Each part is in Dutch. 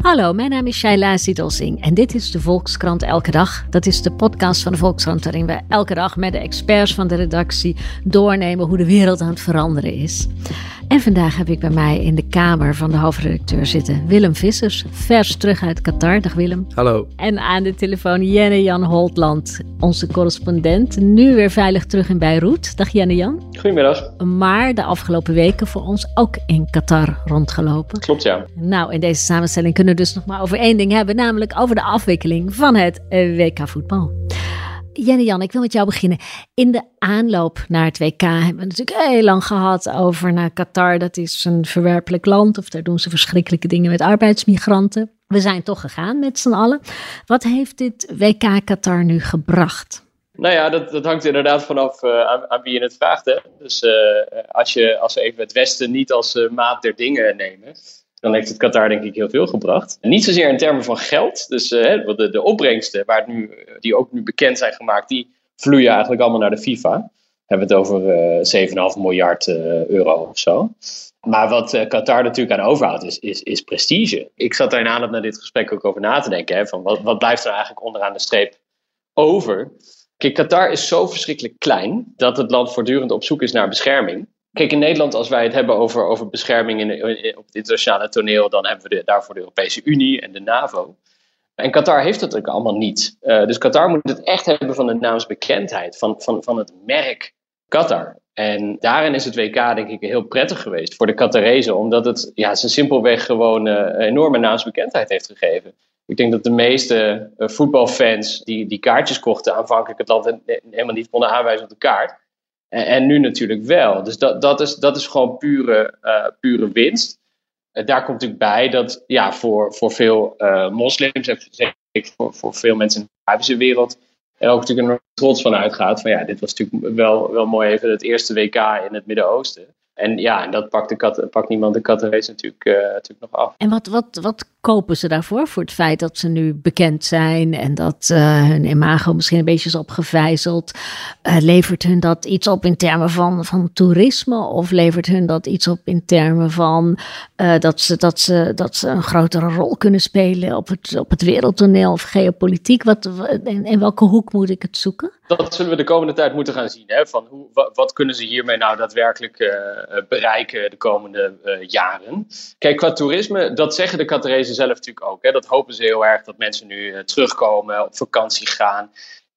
Hallo, mijn naam is Shaila Siedelsing en dit is de Volkskrant Elke Dag. Dat is de podcast van de Volkskrant waarin we elke dag met de experts van de redactie doornemen hoe de wereld aan het veranderen is. En vandaag heb ik bij mij in de kamer van de hoofdredacteur zitten Willem Vissers, vers terug uit Qatar. Dag Willem. Hallo. En aan de telefoon Jenne-Jan Holtland, onze correspondent, nu weer veilig terug in Beirut. Dag Jenne-Jan. Goedemiddag. Maar de afgelopen weken voor ons ook in Qatar rondgelopen. Klopt, ja. Nou, in deze samenstelling kunnen we dus nog maar over één ding hebben, namelijk over de afwikkeling van het WK voetbal. Jenne-Jan, ik wil met jou beginnen. In de aanloop naar het WK hebben we natuurlijk heel lang gehad over Qatar. Dat is een verwerpelijk land of daar doen ze verschrikkelijke dingen met arbeidsmigranten. We zijn toch gegaan met z'n allen. Wat heeft dit WK Qatar nu gebracht? Nou ja, dat hangt inderdaad vanaf aan wie je het vraagt. Hè? Dus als we even het Westen niet als maat der dingen nemen, dan heeft het Qatar denk ik heel veel gebracht. Niet zozeer in termen van geld. Dus de opbrengsten die ook nu bekend zijn gemaakt, die vloeien eigenlijk allemaal naar de FIFA. We hebben het over 7,5 miljard euro of zo. Maar wat Qatar natuurlijk aan overhoudt is prestige. Ik zat daar in aanloop naar dit gesprek ook over na te denken. Hè, van wat blijft er eigenlijk onderaan de streep over? Kijk, Qatar is zo verschrikkelijk klein dat het land voortdurend op zoek is naar bescherming. Kijk, in Nederland, als wij het hebben over bescherming op het internationale toneel, dan hebben we daarvoor de Europese Unie en de NAVO. En Qatar heeft dat ook allemaal niet. Dus Qatar moet het echt hebben van de naamsbekendheid, van het merk Qatar. En daarin is het WK denk ik heel prettig geweest voor de Qatarezen, omdat het ze simpelweg gewoon enorme naamsbekendheid heeft gegeven. Ik denk dat de meeste voetbalfans die kaartjes kochten aanvankelijk het land helemaal niet konden aanwijzen op de kaart. En nu natuurlijk wel. Dus dat is gewoon pure winst. Daar komt natuurlijk bij dat voor veel moslims en zeker voor veel mensen in de Arabische wereld er ook natuurlijk een trots van uitgaat. Van dit was natuurlijk wel mooi even het eerste WK in het Midden-Oosten. En dat pakt niemand de Qatarese natuurlijk nog af. En wat kopen ze daarvoor? Voor het feit dat ze nu bekend zijn en dat hun imago misschien een beetje is opgevijzeld. Levert hun dat iets op in termen van toerisme? Of levert hun dat iets op in termen van dat ze een grotere rol kunnen spelen op het wereldtoneel of geopolitiek? In welke hoek moet ik het zoeken? Dat zullen we de komende tijd moeten gaan zien. Hè? Van wat kunnen ze hiermee nou daadwerkelijk bereiken de komende jaren? Kijk, qua toerisme, dat zeggen de Qatarezen zelf natuurlijk ook. Hè? Dat hopen ze heel erg, dat mensen nu terugkomen, op vakantie gaan.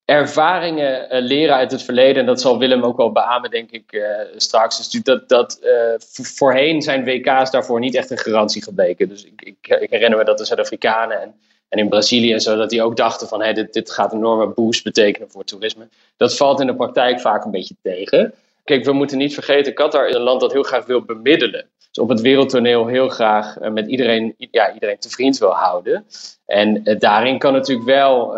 Ervaringen leren uit het verleden, en dat zal Willem ook wel beamen, denk ik, straks. Is natuurlijk dat voorheen zijn WK's daarvoor niet echt een garantie gebleken. Dus ik herinner me dat de Zuid-Afrikanen en in Brazilië en zo, dat die ook dachten van dit gaat een enorme boost betekenen voor toerisme. Dat valt in de praktijk vaak een beetje tegen. Kijk, we moeten niet vergeten, Qatar is een land dat heel graag wil bemiddelen. Dus op het wereldtoneel heel graag met iedereen te vriend wil houden. En daarin kan natuurlijk wel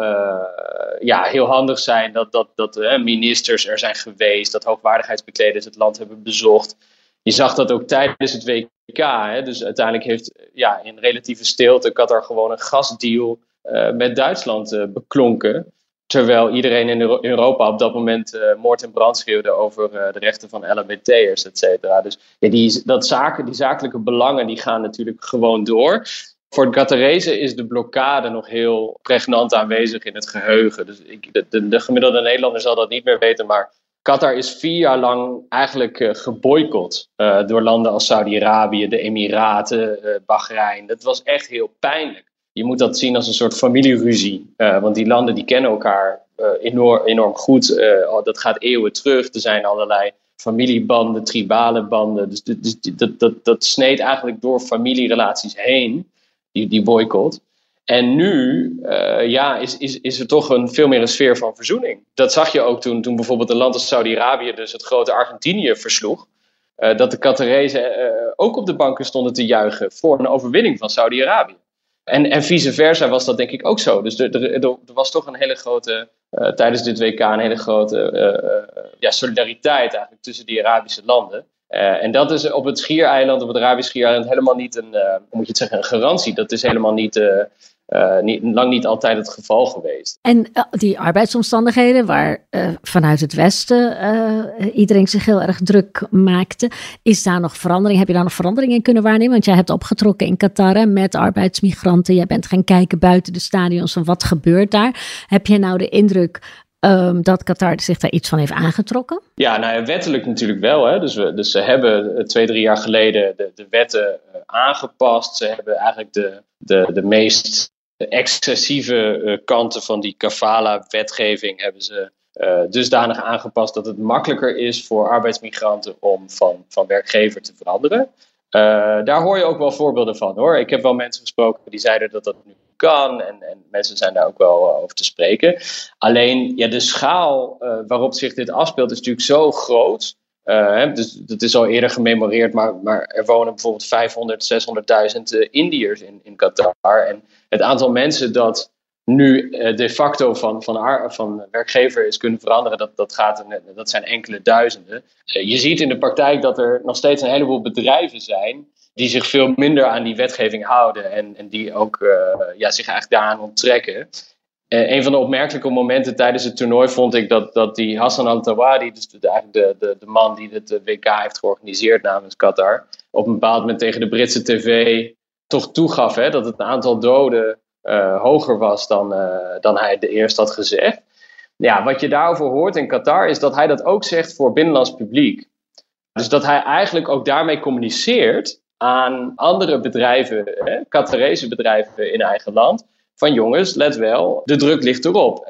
heel handig zijn dat ministers er zijn geweest, dat hoogwaardigheidsbekleders het land hebben bezocht. Je zag dat ook tijdens het WK. Dus uiteindelijk heeft in relatieve stilte Qatar gewoon een gasdeal met Duitsland beklonken. Terwijl iedereen in Europa op dat moment moord en brand schreeuwde over de rechten van LHBT'ers, et cetera. Dus die zakelijke belangen die gaan natuurlijk gewoon door. Voor de Qatarezen is de blokkade nog heel pregnant aanwezig in het geheugen. Dus de gemiddelde Nederlander zal dat niet meer weten, maar Qatar is 4 jaar lang eigenlijk geboycott door landen als Saudi-Arabië, de Emiraten, Bahrein. Dat was echt heel pijnlijk. Je moet dat zien als een soort familieruzie. Want die landen die kennen elkaar enorm goed. Dat gaat eeuwen terug. Er zijn allerlei familiebanden, tribale banden. Dus dat sneed eigenlijk door familierelaties heen, die boycott. En nu is er toch veel meer een sfeer van verzoening. Dat zag je ook toen bijvoorbeeld een land als Saudi-Arabië dus het grote Argentinië versloeg. Dat de Qatarezen ook op de banken stonden te juichen voor een overwinning van Saudi-Arabië. En vice versa was dat denk ik ook zo. Dus er was toch een hele grote, tijdens dit WK een hele grote solidariteit eigenlijk tussen die Arabische landen. En dat is op het Schiereiland, op het Arabisch Schiereiland, helemaal niet een garantie. Dat is helemaal niet lang niet altijd het geval geweest. En die arbeidsomstandigheden waar vanuit het Westen iedereen zich heel erg druk maakte. Is daar nog verandering? Heb je daar nog verandering in kunnen waarnemen? Want jij hebt opgetrokken in Qatar met arbeidsmigranten. Jij bent gaan kijken buiten de stadions van wat gebeurt daar. Heb je nou de indruk dat Qatar zich daar iets van heeft aangetrokken? Ja, nou wettelijk natuurlijk wel. Hè. Dus ze hebben 2-3 jaar geleden de wetten aangepast. Ze hebben eigenlijk de meest excessieve kanten van die kafala-wetgeving hebben ze dusdanig aangepast dat het makkelijker is voor arbeidsmigranten om van werkgever te veranderen. Daar hoor je ook wel voorbeelden van, hoor. Ik heb wel mensen gesproken die zeiden dat dat nu kan en mensen zijn daar ook wel over te spreken. Alleen de schaal waarop zich dit afspeelt is natuurlijk zo groot. Dus dat is al eerder gememoreerd, maar er wonen bijvoorbeeld 500.000, 600.000 Indiërs in Qatar. En het aantal mensen dat nu de facto van werkgever is kunnen veranderen, dat zijn enkele duizenden. Je ziet in de praktijk dat er nog steeds een heleboel bedrijven zijn die zich veel minder aan die wetgeving houden en die ook zich eigenlijk daaraan onttrekken. Een van de opmerkelijke momenten tijdens het toernooi vond ik dat die Hassan Al-Thawadi, dus eigenlijk de man die het WK heeft georganiseerd namens Qatar, op een bepaald moment tegen de Britse tv toch toegaf dat het aantal doden hoger was dan hij eerst had gezegd. Ja, wat je daarover hoort in Qatar is dat hij dat ook zegt voor binnenlands publiek. Dus dat hij eigenlijk ook daarmee communiceert aan andere bedrijven, Qatarese bedrijven in eigen land, van jongens, let wel, de druk ligt erop.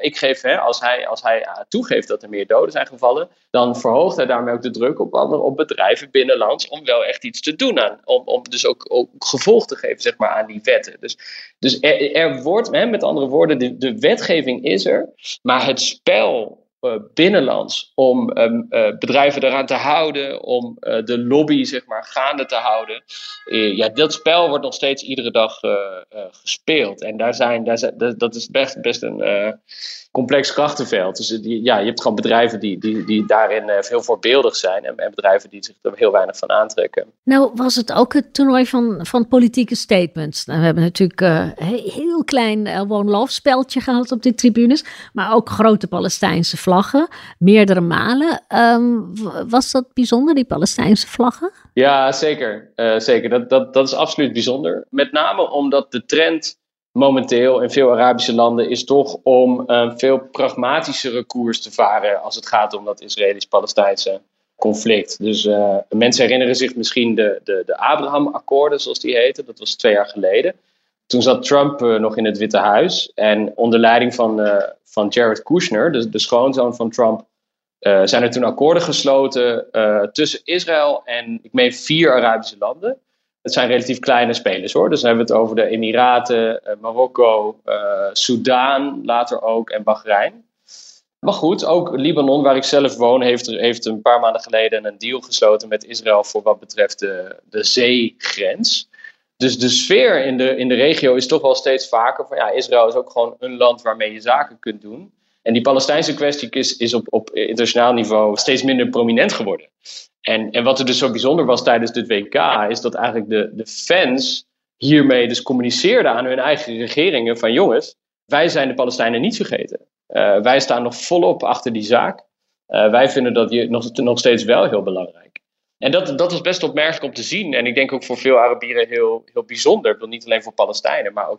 Als hij toegeeft dat er meer doden zijn gevallen, dan verhoogt hij daarmee ook de druk op bedrijven binnenlands om wel echt iets te doen om dus ook gevolg te geven, zeg maar, aan die wetten. Dus er wordt, met andere woorden, de wetgeving is er, maar het spel binnenlands om bedrijven eraan te houden, om de lobby, zeg maar, gaande te houden. Dat spel wordt nog steeds iedere dag gespeeld. En dat is best een complex krachtenveld. Dus je hebt gewoon bedrijven die daarin heel voorbeeldig zijn en bedrijven die zich er heel weinig van aantrekken. Nou was het ook het toernooi van politieke statements. Nou, we hebben natuurlijk een heel klein one love speltje gehad op de tribunes, maar ook grote Palestijnse vlaggen, meerdere malen. Was dat bijzonder, die Palestijnse vlaggen? Ja, zeker. Zeker. Dat is absoluut bijzonder. Met name omdat de trend momenteel in veel Arabische landen is toch om een veel pragmatischere koers te varen als het gaat om dat Israëlisch-Palestijnse conflict. Dus mensen herinneren zich misschien de Abraham-akkoorden, zoals die heten. Dat was 2 jaar geleden. Toen zat Trump nog in het Witte Huis en onder leiding van Jared Kushner, de schoonzoon van Trump, zijn er toen akkoorden gesloten tussen Israël en ik meen 4 Arabische landen. Het zijn relatief kleine spelers, hoor. Dus dan hebben we het over de Emiraten, Marokko, Soudaan, later ook, en Bahrein. Maar goed, ook Libanon, waar ik zelf woon, heeft een paar maanden geleden een deal gesloten met Israël voor wat betreft de zeegrens. Dus de sfeer in de regio is toch wel steeds vaker van Israël is ook gewoon een land waarmee je zaken kunt doen. En die Palestijnse kwestie is op internationaal niveau steeds minder prominent geworden. En wat er dus zo bijzonder was tijdens dit WK, is dat eigenlijk de fans hiermee dus communiceerden aan hun eigen regeringen van jongens, wij zijn de Palestijnen niet vergeten. Wij staan nog volop achter die zaak. Wij vinden dat nog steeds wel heel belangrijk. En dat is best opmerkelijk om te zien. En ik denk ook voor veel Arabieren heel, heel bijzonder. Ik bedoel, niet alleen voor Palestijnen, maar ook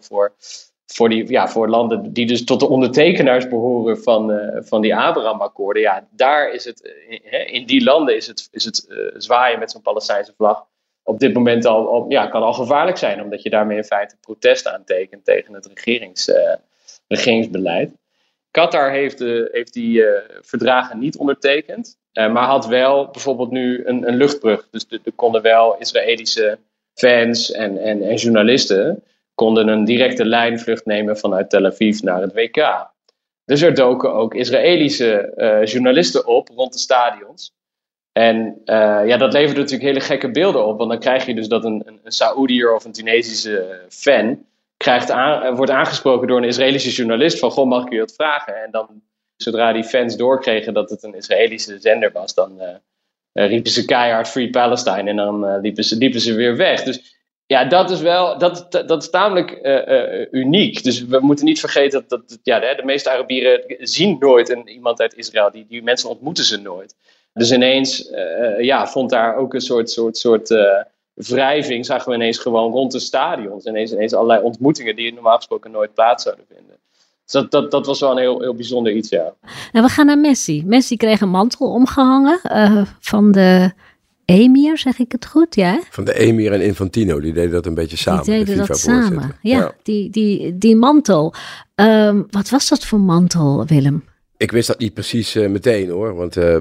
voor landen die dus tot de ondertekenaars behoren van die Abraham-akkoorden. Ja, daar is het, in die landen is het zwaaien met zo'n Palestijnse vlag op dit moment kan al gevaarlijk zijn. Omdat je daarmee in feite protest aantekent tegen het regeringsbeleid. Qatar heeft die verdragen niet ondertekend, maar had wel bijvoorbeeld nu een luchtbrug. Dus er konden wel Israëlische fans en journalisten konden een directe lijnvlucht nemen vanuit Tel Aviv naar het WK. Dus er doken ook Israëlische journalisten op rond de stadions. En dat leverde natuurlijk hele gekke beelden op. Want dan krijg je dus dat een Saoediër of een Tunesische fan wordt aangesproken door een Israëlische journalist van, goh, mag ik u wat vragen? En dan, zodra die fans doorkregen dat het een Israëlische zender was, dan riepen ze keihard Free Palestine en dan liepen ze weer weg. Dus Ja, dat is wel, dat is tamelijk uniek. Dus we moeten niet vergeten dat de meeste Arabieren zien nooit iemand uit Israël. Die mensen ontmoeten ze nooit. Dus ineens vond daar ook een soort wrijving. Zagen we ineens gewoon rond de stadions. Ineens allerlei ontmoetingen die normaal gesproken nooit plaats zouden vinden. Dus dat was wel een heel bijzonder iets, ja. Nou, we gaan naar Messi. Messi kreeg een mantel omgehangen van de emir, zeg ik het goed? Ja? Van de emir en Infantino, die deden dat een beetje samen. Die deden dat samen, ja. Die mantel. Wat was dat voor mantel, Willem? Ik wist dat niet precies meteen hoor, want in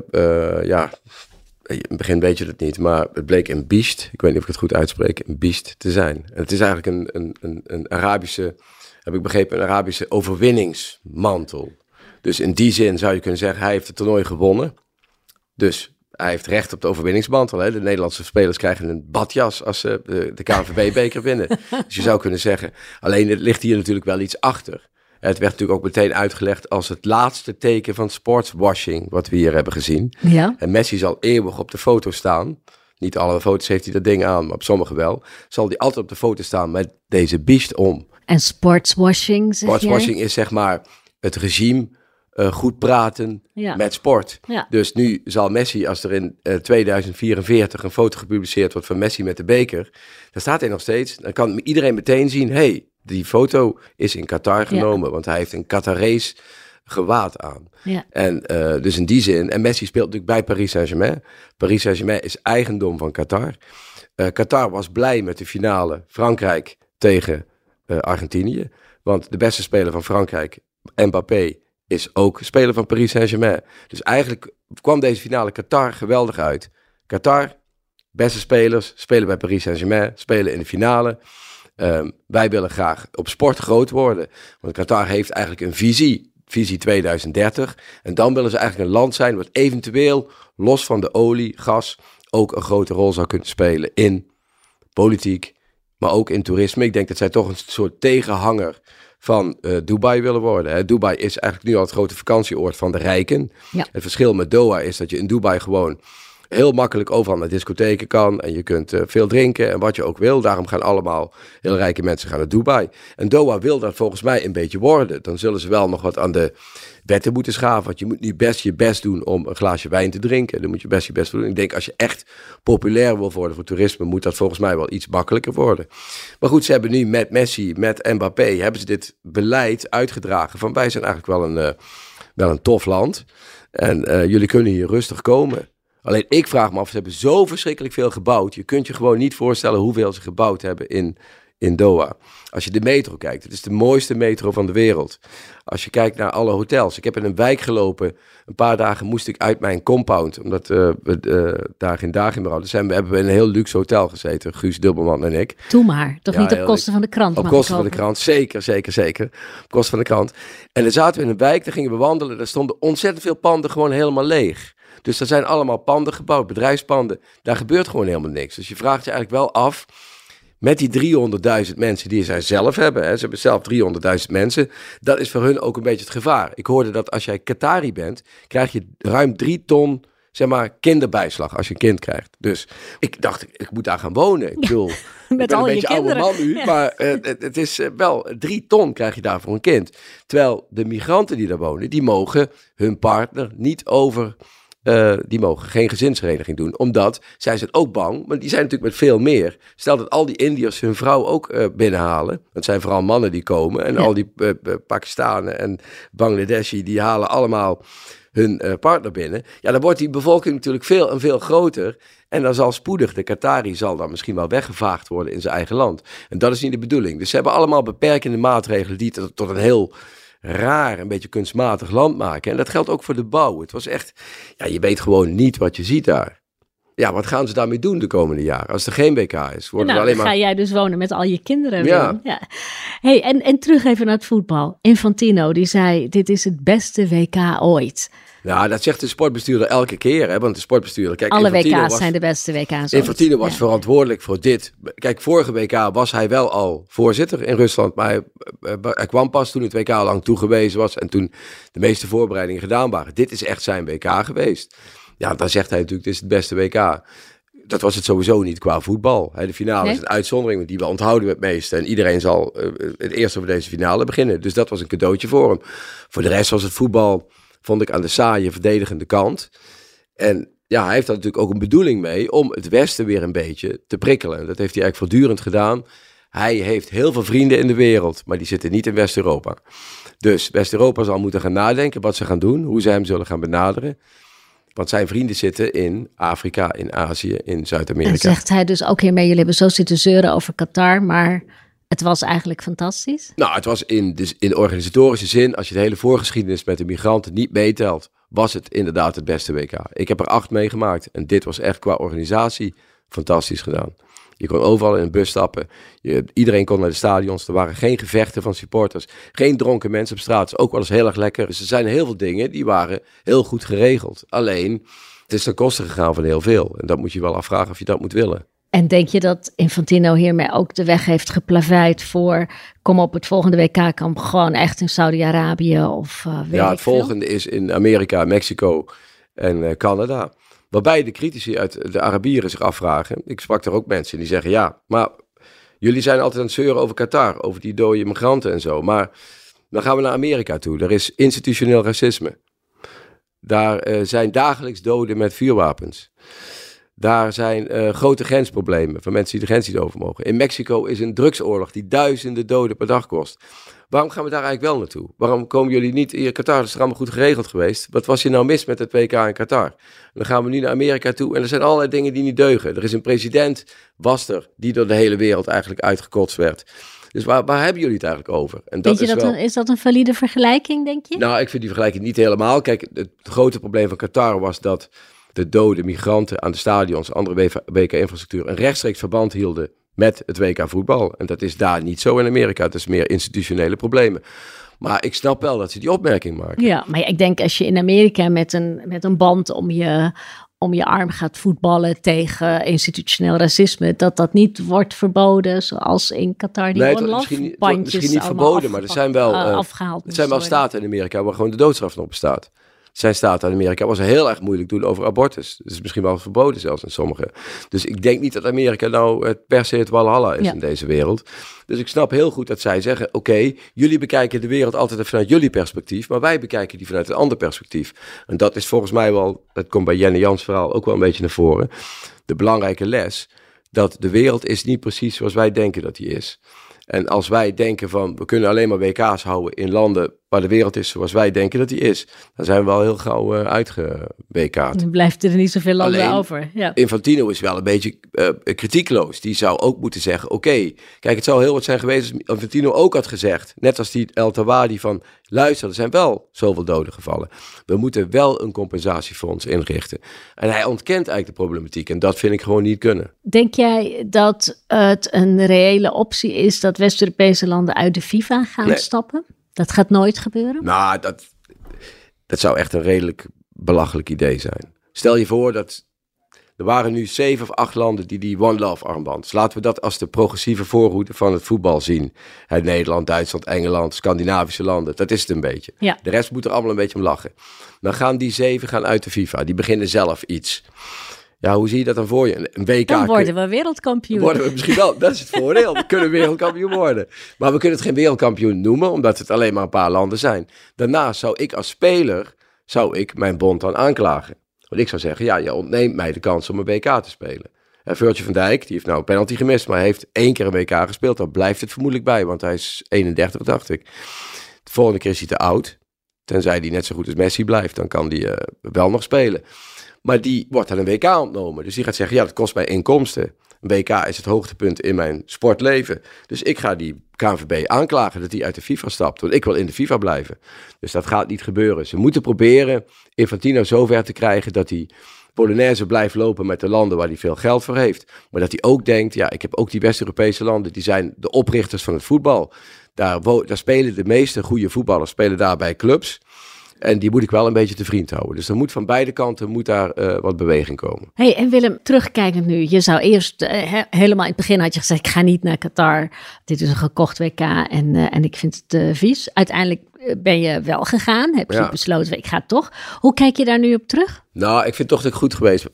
het begin weet je het niet, maar het bleek een biest, ik weet niet of ik het goed uitspreek, een biest te zijn. En het is eigenlijk een Arabische, heb ik begrepen, een Arabische overwinningsmantel. Dus in die zin zou je kunnen zeggen, hij heeft het toernooi gewonnen. Dus hij heeft recht op de overwinningsmantel. Hè? De Nederlandse spelers krijgen een badjas als ze de KNVB-beker winnen. Dus je zou kunnen zeggen, alleen het ligt hier natuurlijk wel iets achter. Het werd natuurlijk ook meteen uitgelegd als het laatste teken van sportswashing, wat we hier hebben gezien. Ja. En Messi zal eeuwig op de foto staan. Niet alle foto's heeft hij dat ding aan, maar op sommige wel. Zal hij altijd op de foto staan met deze biest om. En sportswashing, zeg Sportswashing is zeg maar het regime goed praten met sport. Ja. Dus nu zal Messi, als er in 2044 een foto gepubliceerd wordt van Messi met de beker, dan staat hij nog steeds. Dan kan iedereen meteen zien, hey, die foto is in Qatar genomen, want hij heeft een Qatarees gewaad aan. Ja. En dus in die zin, en Messi speelt natuurlijk bij Paris Saint-Germain. Paris Saint-Germain is eigendom van Qatar. Qatar was blij met de finale Frankrijk tegen Argentinië, want de beste speler van Frankrijk, Mbappé, is ook speler van Paris Saint-Germain. Dus eigenlijk kwam deze finale Qatar geweldig uit. Qatar, beste spelers, spelen bij Paris Saint-Germain, spelen in de finale. Wij willen graag op sport groot worden. Want Qatar heeft eigenlijk een visie 2030. En dan willen ze eigenlijk een land zijn wat eventueel, los van de olie, gas, ook een grote rol zou kunnen spelen in politiek, maar ook in toerisme. Ik denk dat zij toch een soort tegenhanger van Dubai willen worden. Hè. Dubai is eigenlijk nu al het grote vakantieoord van de rijken. Ja. Het verschil met Doha is dat je in Dubai gewoon heel makkelijk overal naar discotheken kan. En je kunt veel drinken en wat je ook wil. Daarom gaan allemaal heel rijke mensen naar Dubai. En Doha wil dat volgens mij een beetje worden. Dan zullen ze wel nog wat aan de wetten moeten schaven. Want je moet nu best je best doen om een glaasje wijn te drinken. Dan moet je best je best doen. Ik denk als je echt populair wil worden voor toerisme, moet dat volgens mij wel iets makkelijker worden. Maar goed, ze hebben nu met Messi, met Mbappé, hebben ze dit beleid uitgedragen van wij zijn eigenlijk wel een tof land. En jullie kunnen hier rustig komen. Alleen ik vraag me af, ze hebben zo verschrikkelijk veel gebouwd. Je kunt je gewoon niet voorstellen hoeveel ze gebouwd hebben in Doha. Als je de metro kijkt, het is de mooiste metro van de wereld. Als je kijkt naar alle hotels. Ik heb in een wijk gelopen. Een paar dagen moest ik uit mijn compound. Omdat we daar geen dagen meer hadden. Dus hebben we in een heel luxe hotel gezeten. Guus Dubbelman en ik. Doe maar. Toch niet op kosten van de krant. Op kosten van de krant. Zeker. Op kosten van de krant. En dan zaten we in een wijk. Daar gingen we wandelen. Daar stonden ontzettend veel panden gewoon helemaal leeg. Dus er zijn allemaal panden gebouwd, bedrijfspanden. Daar gebeurt gewoon helemaal niks. Dus je vraagt je eigenlijk wel af, met die 300.000 mensen die zij zelf hebben, hè, ze hebben zelf 300.000 mensen, dat is voor hun ook een beetje het gevaar. Ik hoorde dat als jij Qatari bent, krijg je ruim 3 ton, zeg maar, kinderbijslag als je een kind krijgt. Dus ik dacht, ik moet daar gaan wonen. Ik bedoel, met ik ben al een je beetje kinderen. oude man nu, maar het is wel 3 ton krijg je daar voor een kind. Terwijl de migranten die daar wonen, die mogen hun partner niet over. Die mogen geen gezinshereniging doen, omdat zij zijn ook bang, maar die zijn natuurlijk met veel meer. Stel dat al die Indiërs hun vrouw ook binnenhalen, het zijn vooral mannen die komen, en al die Pakistanen en Bangladeshi, die halen allemaal hun partner binnen. Ja, dan wordt die bevolking natuurlijk veel en veel groter, en dan zal spoedig de Qatari zal dan misschien wel weggevaagd worden in zijn eigen land. En dat is niet de bedoeling. Dus ze hebben allemaal beperkende maatregelen die tot een heel raar, een beetje kunstmatig land maken. En dat geldt ook voor de bouw. Het was echt, ja, je weet gewoon niet wat je ziet daar. Ja, wat gaan ze daarmee doen de komende jaren? Als er geen WK is, worden nou, alleen maar. Ga jij dus wonen met al je kinderen. Ja. Ja. Hey, en terug even naar het voetbal. Infantino, die zei, dit is het beste WK ooit. Nou, dat zegt de sportbestuurder elke keer, hè? Want de sportbestuurder... Kijk, alle WK's zijn de beste WK's. Infantino was verantwoordelijk voor dit. Kijk, vorige WK was hij wel al voorzitter in Rusland, maar hij kwam pas toen het WK lang toegewezen was en toen de meeste voorbereidingen gedaan waren. Dit is echt zijn WK geweest. Ja, dan zegt hij natuurlijk, dit is het beste WK. dat was het sowieso niet qua voetbal. De finale is een uitzondering, die we onthouden het meeste. En iedereen zal het eerst over deze finale beginnen. Dus dat was een cadeautje voor hem. Voor de rest was het voetbal, vond ik, aan de saaie, verdedigende kant. En ja, hij heeft daar natuurlijk ook een bedoeling mee om het Westen weer een beetje te prikkelen. Dat heeft hij eigenlijk voortdurend gedaan. Hij heeft heel veel vrienden in de wereld, maar die zitten niet in West-Europa. Dus West-Europa zal moeten gaan nadenken wat ze gaan doen, hoe ze hem zullen gaan benaderen. Want zijn vrienden zitten in Afrika, in Azië, in Zuid-Amerika. En zegt hij dus ook hiermee, jullie hebben zo zitten zeuren over Qatar, maar het was eigenlijk fantastisch? Nou, het was in organisatorische zin, als je de hele voorgeschiedenis met de migranten niet meetelt, was het inderdaad het beste WK. Ik heb er 8 meegemaakt en dit was echt qua organisatie fantastisch gedaan. Je kon overal in een bus stappen. Iedereen kon naar de stadions. Er waren geen gevechten van supporters. Geen dronken mensen op straat. Dat is ook wel eens heel erg lekker. Dus er zijn heel veel dingen die waren heel goed geregeld. Alleen, het is ten koste gegaan van heel veel. En dat moet je wel afvragen of je dat moet willen. En denk je dat Infantino hiermee ook de weg heeft geplaveid voor... kom op, het volgende WK-kamp gewoon echt in Saudi-Arabië of Ja, het volgende is in Amerika, Mexico en Canada. Waarbij de critici uit de Arabieren zich afvragen. Ik sprak er ook mensen die zeggen, ja, maar jullie zijn altijd aan het zeuren over Qatar, over die dode migranten en zo. Maar dan gaan we naar Amerika toe. Er is institutioneel racisme. Daar zijn dagelijks doden met vuurwapens. Daar zijn grote grensproblemen van mensen die de grens niet over mogen. In Mexico is een drugsoorlog die duizenden doden per dag kost. Waarom gaan we daar eigenlijk wel naartoe? Waarom komen jullie niet in Qatar? Dat is er allemaal goed geregeld geweest. Wat was je nou mis met het WK in Qatar? Dan gaan we nu naar Amerika toe en er zijn allerlei dingen die niet deugen. Er is een president, was er, die door de hele wereld eigenlijk uitgekotst werd. Dus waar hebben jullie het eigenlijk over? En dat is dat een valide vergelijking, denk je? Nou, ik vind die vergelijking niet helemaal. Kijk, het grote probleem van Qatar was dat de dode migranten aan de stadions, andere WK-infrastructuur, een rechtstreeks verband hielden met het WK voetbal. En dat is daar niet zo in Amerika. Het is meer institutionele problemen. Maar ik snap wel dat ze die opmerking maken. Ja, maar ik denk als je in Amerika met een band om je arm gaat voetballen tegen institutioneel racisme, dat niet wordt verboden zoals in Qatar die misschien niet verboden, maar er zijn wel afgehaald. Er zijn wel staten in Amerika waar gewoon de doodstraf nog bestaat. Zijn staten in Amerika was heel erg moeilijk doen over abortus. Dat is misschien wel verboden zelfs in sommige. Dus ik denk niet dat Amerika nou per se het walhalla is in deze wereld. Dus ik snap heel goed dat zij zeggen, oké, jullie bekijken de wereld altijd vanuit jullie perspectief, maar wij bekijken die vanuit een ander perspectief. En dat is volgens mij wel, dat komt bij Jenny Jans verhaal ook wel een beetje naar voren, de belangrijke les, dat de wereld is niet precies zoals wij denken dat die is. En als wij denken van, we kunnen alleen maar WK's houden in landen waar de wereld is zoals wij denken dat die is, dan zijn we wel heel gauw uitge-WK'd. Dan blijft er niet zoveel landen over. Ja. Infantino is wel een beetje kritiekloos. Die zou ook moeten zeggen, oké, kijk, het zou heel wat zijn geweest als Infantino ook had gezegd, net als die El Tawadi van, luister, er zijn wel zoveel doden gevallen. We moeten wel een compensatiefonds inrichten. En hij ontkent eigenlijk de problematiek en dat vind ik gewoon niet kunnen. Denk jij dat het een reële optie is dat West-Europese landen uit de FIFA gaan stappen? Dat gaat nooit gebeuren? Nou, dat zou echt een redelijk belachelijk idee zijn. Stel je voor dat er waren nu 7 of 8 landen die One Love armband. Dus laten we dat als de progressieve voorhoede van het voetbal zien. Nederland, Duitsland, Engeland, Scandinavische landen. Dat is het een beetje. Ja. De rest moet er allemaal een beetje om lachen. Dan gaan die 7 uit de FIFA. Die beginnen zelf iets. Ja, hoe zie je dat dan voor je? Een WK. Dan worden we wereldkampioen. Worden we misschien wel. Dat is het voordeel. We kunnen wereldkampioen worden. Maar we kunnen het geen wereldkampioen noemen, omdat het alleen maar een paar landen zijn. Daarnaast zou ik als speler, mijn bond dan aanklagen. Want ik zou zeggen, ja, je ontneemt mij de kans om een WK te spelen. Virgil van Dijk, die heeft nou een penalty gemist, maar hij heeft 1 keer een WK gespeeld. Daar blijft het vermoedelijk bij, want hij is 31, dacht ik. De volgende keer is hij te oud. Tenzij hij net zo goed als Messi blijft, dan kan hij wel nog spelen. Maar die wordt aan een WK ontnomen. Dus die gaat zeggen, ja, dat kost mij inkomsten. Een WK is het hoogtepunt in mijn sportleven. Dus ik ga die KNVB aanklagen dat hij uit de FIFA stapt. Want ik wil in de FIFA blijven. Dus dat gaat niet gebeuren. Ze moeten proberen Infantino zover te krijgen dat hij Polonaise blijft lopen met de landen waar hij veel geld voor heeft. Maar dat hij ook denkt, ja, ik heb ook die West-Europese landen, die zijn de oprichters van het voetbal. Daar spelen de meeste goede voetballers, spelen daar bij clubs. En die moet ik wel een beetje te vriend houden. Dus er moet van beide kanten daar wat beweging komen. Hey, en Willem, terugkijkend nu. Je zou eerst, helemaal in het begin had je gezegd, ik ga niet naar Qatar. Dit is een gekocht WK en ik vind het vies. Uiteindelijk ben je wel gegaan. Heb je besloten, ik ga toch. Hoe kijk je daar nu op terug? Nou, ik vind toch dat ik goed geweest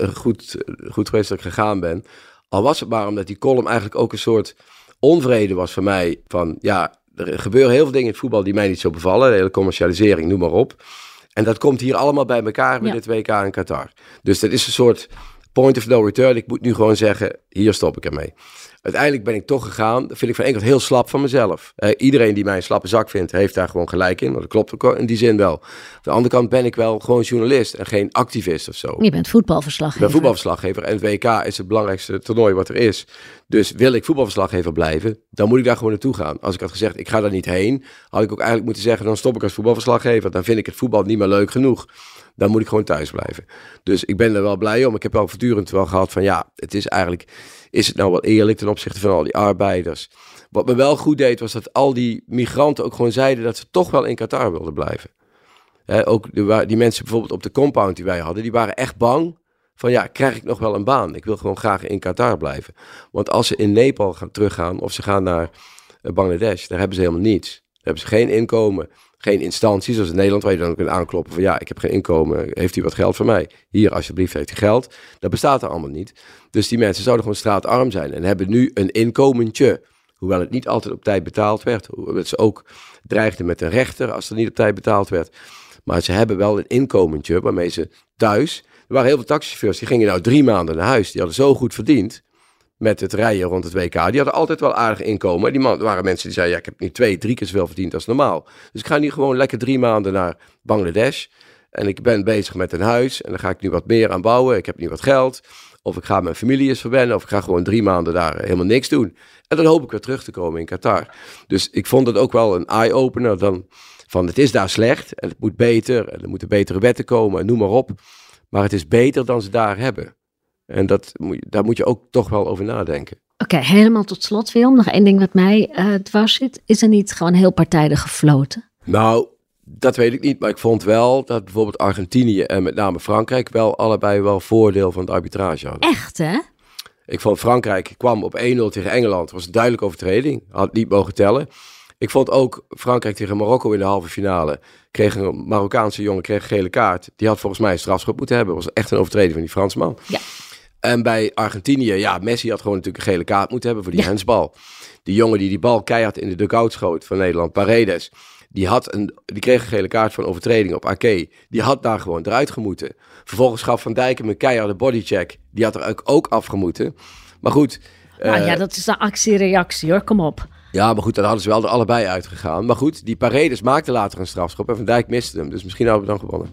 dat ik gegaan ben. Al was het maar omdat die column eigenlijk ook een soort onvrede was voor mij. Van ja, er gebeuren heel veel dingen in het voetbal die mij niet zo bevallen. De hele commercialisering, noem maar op. En dat komt hier allemaal bij elkaar met dit WK in Qatar. Dus dat is een soort point of no return. Ik moet nu gewoon zeggen, hier stop ik ermee. Uiteindelijk ben ik toch gegaan. Dat vind ik van enkel heel slap van mezelf. Iedereen die mij een slappe zak vindt, heeft daar gewoon gelijk in. Want dat klopt ook in die zin wel. Aan de andere kant ben ik wel gewoon journalist en geen activist of zo. Je bent voetbalverslaggever. Ik ben voetbalverslaggever en het WK is het belangrijkste toernooi wat er is. Dus wil ik voetbalverslaggever blijven, dan moet ik daar gewoon naartoe gaan. Als ik had gezegd, ik ga daar niet heen, had ik ook eigenlijk moeten zeggen, dan stop ik als voetbalverslaggever. Dan vind ik het voetbal niet meer leuk genoeg. Dan moet ik gewoon thuis blijven. Dus ik ben er wel blij om. Ik heb wel voortdurend wel gehad van ja, het is eigenlijk, is het nou wel eerlijk ten opzichte van al die arbeiders? Wat me wel goed deed was dat al die migranten ook gewoon zeiden dat ze toch wel in Qatar wilden blijven. Ook die mensen bijvoorbeeld op de compound die wij hadden, die waren echt bang van ja, krijg ik nog wel een baan? Ik wil gewoon graag in Qatar blijven. Want als ze in Nepal teruggaan of ze gaan naar Bangladesh, daar hebben ze helemaal niets. Daar hebben ze geen inkomen. Geen instanties, zoals in Nederland, waar je dan kunt aankloppen van ja, ik heb geen inkomen, heeft u wat geld voor mij? Hier, alsjeblieft, heeft u geld. Dat bestaat er allemaal niet. Dus die mensen zouden gewoon straatarm zijn en hebben nu een inkomentje. Hoewel het niet altijd op tijd betaald werd. Hoewel ze ook dreigden met een rechter als er niet op tijd betaald werd. Maar ze hebben wel een inkomentje waarmee ze thuis... Er waren heel veel taxichauffeurs, die gingen nou 3 maanden naar huis. Die hadden zo goed verdiend met het rijden rond het WK. Die hadden altijd wel aardig inkomen. Er waren mensen die zeiden, ja, ik heb nu 2-3 keer zoveel verdiend als normaal. Dus ik ga nu gewoon lekker 3 maanden naar Bangladesh. En ik ben bezig met een huis. En dan ga ik nu wat meer aan bouwen. Ik heb nu wat geld. Of ik ga mijn familie eens verwennen. Of ik ga gewoon 3 maanden daar helemaal niks doen. En dan hoop ik weer terug te komen in Qatar. Dus ik vond het ook wel een eye-opener. Dan van het is daar slecht. En het moet beter. En er moeten betere wetten komen. En noem maar op. Maar het is beter dan ze daar hebben. En daar moet je ook toch wel over nadenken. Oké, helemaal tot slot, Willem. Nog 1 ding wat mij dwars zit. Is er niet gewoon heel partijdig gefloten? Nou, dat weet ik niet. Maar ik vond wel dat bijvoorbeeld Argentinië en met name Frankrijk wel allebei wel voordeel van de arbitrage hadden. Echt, hè? Ik vond Frankrijk kwam op 1-0 tegen Engeland. Dat was een duidelijke overtreding. Had niet mogen tellen. Ik vond ook Frankrijk tegen Marokko in de halve finale. Kreeg een Marokkaanse jongen een gele kaart. Die had volgens mij een strafschop moeten hebben. Dat was echt een overtreding van die Fransman. Ja. En bij Argentinië, ja, Messi had gewoon natuurlijk een gele kaart moeten hebben voor die handsbal. Die jongen die bal keihard in de dugout schoot van Nederland, Paredes, die kreeg een gele kaart van overtreding op Ake. Die had daar gewoon eruit gemoeten. Vervolgens gaf Van Dijk hem een keiharde bodycheck. Die had er ook afgemoeten. Maar goed. Ja, dat is een actie-reactie hoor, kom op. Ja, maar goed, dan hadden ze wel er allebei uitgegaan. Maar goed, die Paredes maakte later een strafschop en Van Dijk miste hem. Dus misschien hadden we dan gewonnen.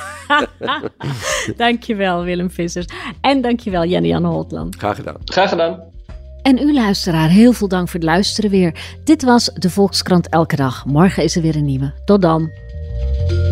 Dankjewel Willem Vissers. En dankjewel Jenny-Anne Holtland. Graag gedaan. Graag gedaan. En u luisteraar, heel veel dank voor het luisteren weer. Dit was de Volkskrant Elke Dag. Morgen is er weer een nieuwe. Tot dan.